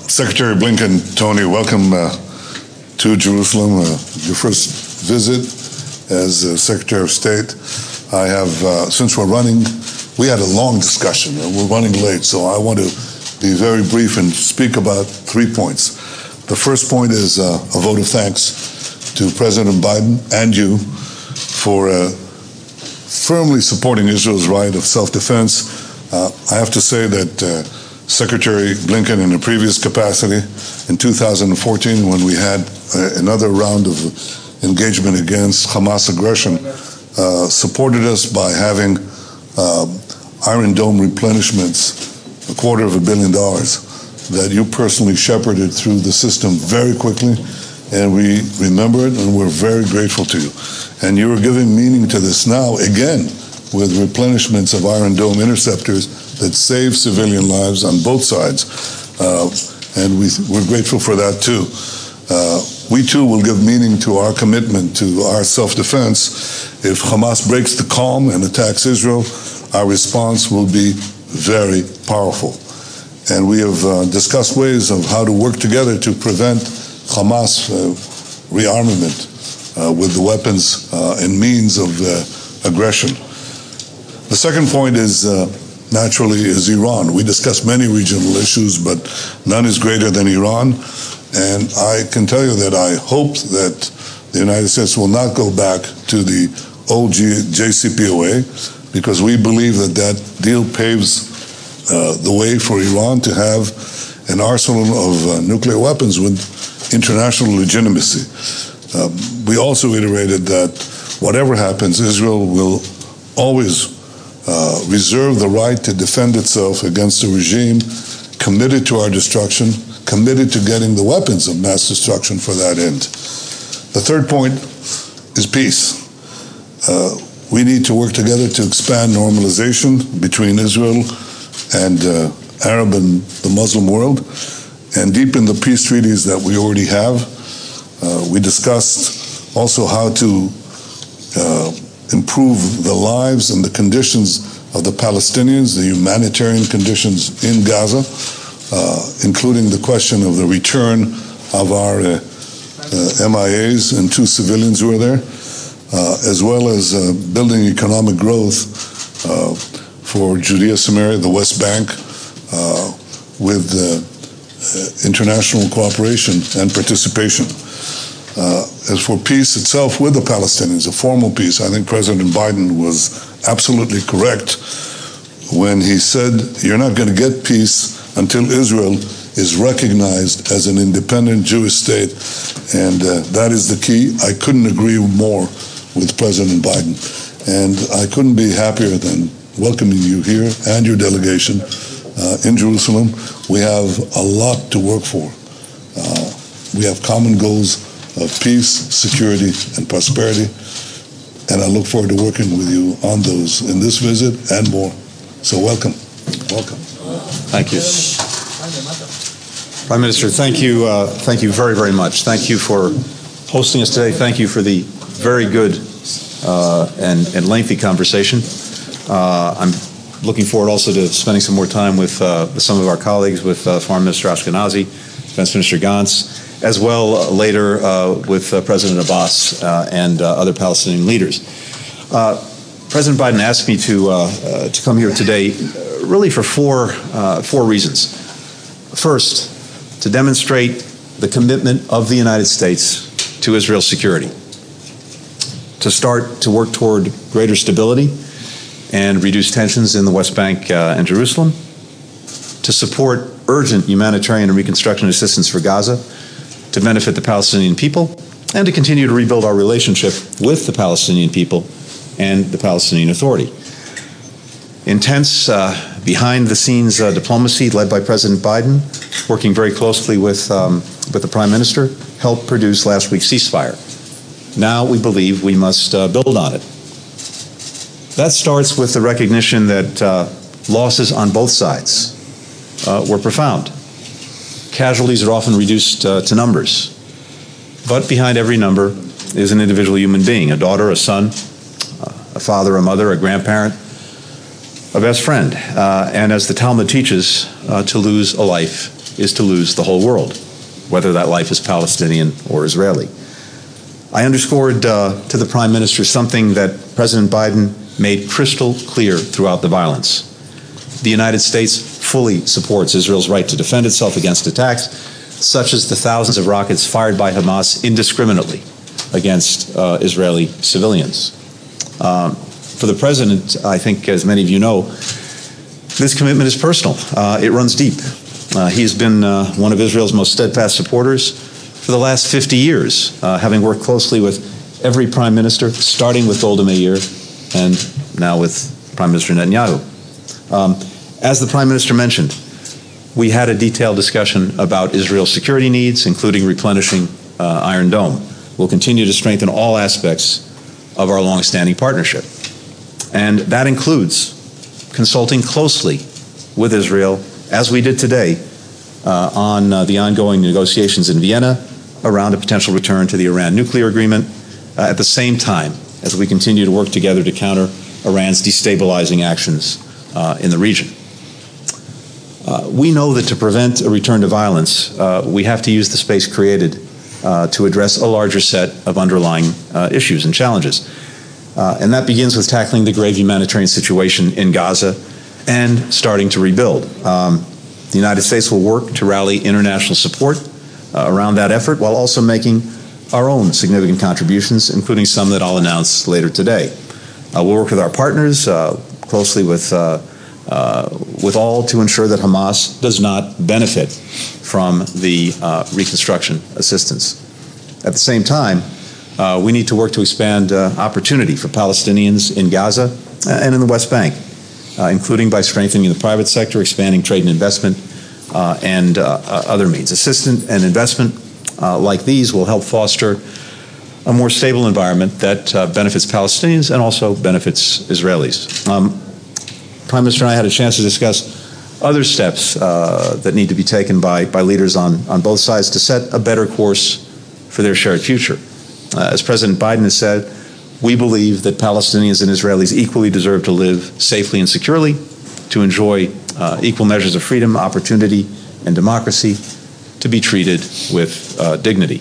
Secretary Blinken, Tony, welcome to Jerusalem, your first visit as Secretary of State. I have, since we had a long discussion, and we're running late, so I want to be very brief and speak about 3 points. The first point is a vote of thanks to President Biden and you for firmly supporting Israel's right of self-defense. I have to say that Secretary Blinken, in a previous capacity, in 2014, when we had another round of engagement against Hamas aggression, supported us by having Iron Dome replenishments, $250 million, that you personally shepherded through the system very quickly, and we remember it, and we're very grateful to you. And you are giving meaning to this now, again, with replenishments of Iron Dome interceptors that save civilian lives on both sides. And we're grateful for that too. We too will give meaning to our commitment to our self-defense. If Hamas breaks the calm and attacks Israel, our response will be very powerful. And we have discussed ways of how to work together to prevent Hamas rearmament with the weapons and means of aggression. The second point is naturally is Iran. We discussed many regional issues, but none is greater than Iran. And I can tell you that I hope that the United States will not go back to the old JCPOA, because we believe that that deal paves the way for Iran to have an arsenal of nuclear weapons with international legitimacy. We also iterated that whatever happens, Israel will always reserve the right to defend itself against a regime committed to our destruction, committed to getting the weapons of mass destruction for that end. The third point is peace. We need to work together to expand normalization between Israel and Arab and the Muslim world, and deepen the peace treaties that we already have. We discussed also how to improve the lives and the conditions of the Palestinians, the humanitarian conditions in Gaza, including the question of the return of our MIAs and 2 civilians who are there, as well as building economic growth for Judea, Samaria, the West Bank, with international cooperation and participation. As for peace itself with the Palestinians, a formal peace, I think President Biden was absolutely correct when he said, you're not going to get peace until Israel is recognized as an independent Jewish state. And that is the key. I couldn't agree more with President Biden. And I couldn't be happier than welcoming you here and your delegation in Jerusalem. We have a lot to work for. We have common goals of peace, security, and prosperity. And I look forward to working with you on those in this visit and more. So welcome. Welcome. Thank you. Prime Minister, thank you very, very much. Thank you for hosting us today. Thank you for the very good and lengthy conversation. I'm looking forward also to spending some more time with some of our colleagues, with Foreign Minister Ashkenazi, Defense Minister Gantz, as well later with President Abbas and other Palestinian leaders. President Biden asked me to come here today really for four reasons. First, to demonstrate the commitment of the United States to Israel's security, to start to work toward greater stability and reduce tensions in the West Bank and Jerusalem, to support urgent humanitarian and reconstruction assistance for Gaza, to benefit the Palestinian people, and to continue to rebuild our relationship with the Palestinian people and the Palestinian Authority. Intense, behind-the-scenes diplomacy led by President Biden, working very closely with the Prime Minister, helped produce last week's ceasefire. Now we believe we must build on it. That starts with the recognition that losses on both sides were profound. Casualties are often reduced to numbers, but behind every number is an individual human being, a daughter, a son, a father, a mother, a grandparent, a best friend, and as the Talmud teaches, to lose a life is to lose the whole world, whether that life is Palestinian or Israeli. I underscored to the Prime Minister something that President Biden made crystal clear throughout the violence. The United States fully supports Israel's right to defend itself against attacks, such as the thousands of rockets fired by Hamas indiscriminately against Israeli civilians. For the President, I think, as many of you know, this commitment is personal. It runs deep. He has been one of Israel's most steadfast supporters for the last 50 years, having worked closely with every prime minister, starting with Golda Meir and now with Prime Minister Netanyahu. As the Prime Minister mentioned, we had a detailed discussion about Israel's security needs, including replenishing Iron Dome. We'll continue to strengthen all aspects of our long-standing partnership. And that includes consulting closely with Israel, as we did today, on the ongoing negotiations in Vienna around a potential return to the Iran nuclear agreement, at the same time as we continue to work together to counter Iran's destabilizing actions in the region. We know that to prevent a return to violence, we have to use the space created to address a larger set of underlying issues and challenges. And that begins with tackling the grave humanitarian situation in Gaza and starting to rebuild. The United States will work to rally international support around that effort while also making our own significant contributions, including some that I'll announce later today. We'll work with our partners closely with all to ensure that Hamas does not benefit from the reconstruction assistance. At the same time, we need to work to expand opportunity for Palestinians in Gaza and in the West Bank, including by strengthening the private sector, expanding trade and investment, and other means. Assistance and investment like these will help foster a more stable environment that benefits Palestinians and also benefits Israelis. Prime Minister and I had a chance to discuss other steps that need to be taken by leaders on both sides to set a better course for their shared future. As President Biden has said, we believe that Palestinians and Israelis equally deserve to live safely and securely, to enjoy equal measures of freedom, opportunity, and democracy, to be treated with dignity.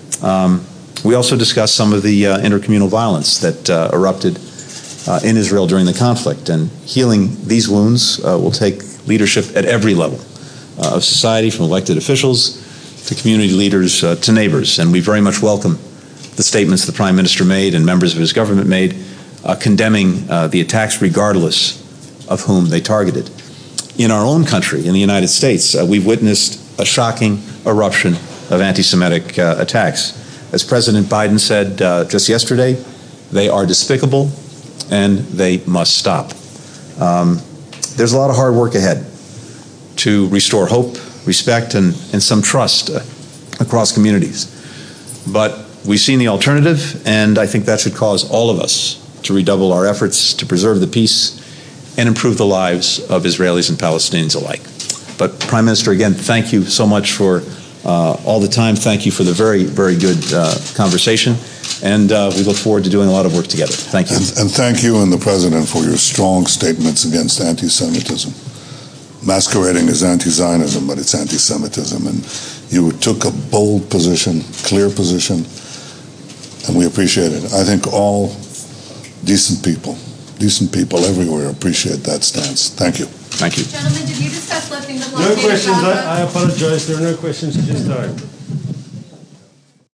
We also discussed some of the intercommunal violence that erupted in Israel during the conflict, and healing these wounds will take leadership at every level of society, from elected officials to community leaders to neighbors. And we very much welcome the statements the Prime Minister made and members of his government made condemning the attacks regardless of whom they targeted. In our own country, in the United States, we've witnessed a shocking eruption of anti-Semitic attacks. As President Biden said just yesterday, they are despicable and they must stop. There's a lot of hard work ahead to restore hope, respect, and some trust across communities. But we've seen the alternative, and I think that should cause all of us to redouble our efforts to preserve the peace and improve the lives of Israelis and Palestinians alike. But Prime Minister, again, thank you so much for all the time. Thank you for the very, very good conversation. And we look forward to doing a lot of work together. Thank you. And thank you and the President for your strong statements against anti-Semitism. Masquerading as anti-Zionism, but it's anti-Semitism. And you took a bold position, clear position, and we appreciate it. I think all decent people everywhere appreciate that stance. Thank you. Thank you. Gentlemen, did you discuss lifting the blockade? No questions. I apologize. There are no questions at this time.